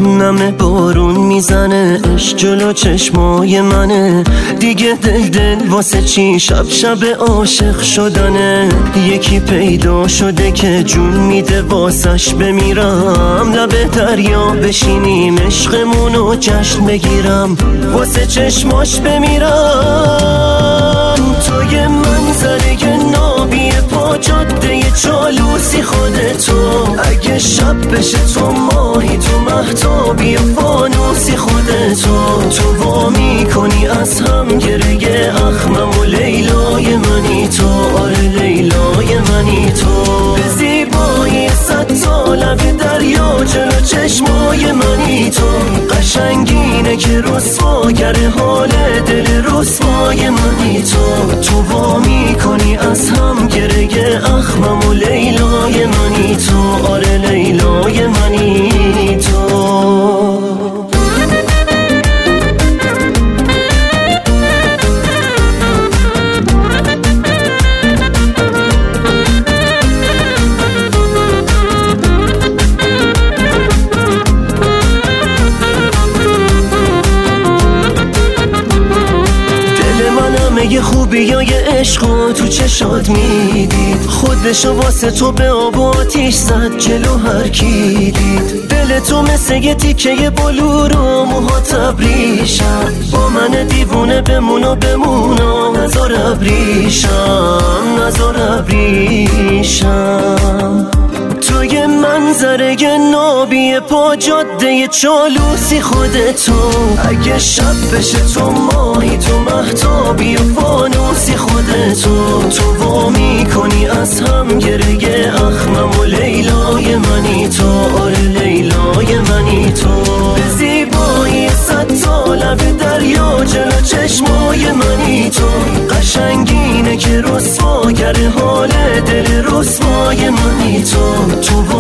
نم بارون میزنه، عشق جلو چشمای منه. دیگه دل واسه چی شب شب عاشق شدنه. یکی پیدا شده که جون میده واسش بمیرم. لب دریا بشینیم عشقمونو جشن بگیرم، واسه چشماش بمیرم. تو یه منظره نابی پا جاده چالوسی خودتو. اگه شب بشه تو ماهی، تو مهتابی فانوسی خودتو. تو وا میکنی از هم گره اخمم و لیلای منی تو. آره لیلای منی تو. به زیبایی 100 تا لب دریا جلو چشمای منی تو. قشنگینه که رسواگر حال دل رسوای منی تو. تو وا میکنی از هم گره اخمم و لیلای منی تو. آره لیلای منی تو. یه خوبیای عشقو تو چشات میدید. خودشو واسه تو به آب و آتیش زد جلو هر کی دید. دل تو مثل یه تیکه بلور و موها تبریشم. با من دیوونه بمونو نزار ابریشم، نزار ابریشم. تو یه منظره نابی پا جاده چالوسی خودتو. اگه شب بشه تو ماهی، تو مهتابی و فانوسی خودتو. تو وا میکنی از هم گره اخمم و لیلای منی تو. آره لیلای منی تو. به زیبایی 100 تا لب دریا جلو چشمای منی تو. قشنگینه که رسواگر حال دل رسوای منی تو. تو